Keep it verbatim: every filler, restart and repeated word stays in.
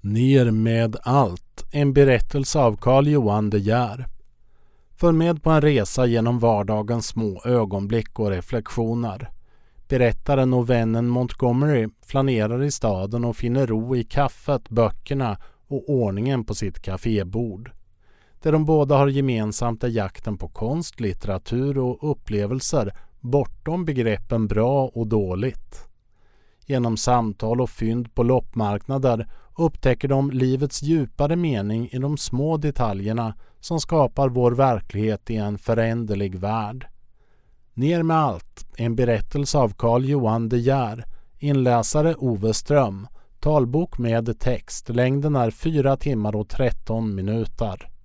Ner med allt, en berättelse av Carl Johan De Geer. Följ med på en resa genom vardagens små ögonblick och reflektioner. Berättaren och vännen Montgomery flanerar i staden och finner ro i kaffet, böckerna och ordningen på sitt kafébord. Det de båda har gemensamt är jakten på konst, litteratur och upplevelser bortom begreppen bra och dåligt. Genom samtal och fynd på loppmarknader upptäcker de livets djupare mening i de små detaljerna som skapar vår verklighet i en föränderlig värld. Ner med allt, en berättelse av Carl Johan De Geer, inläsare Ove Ström, talbok med text, längden är fyra timmar och tretton minuter.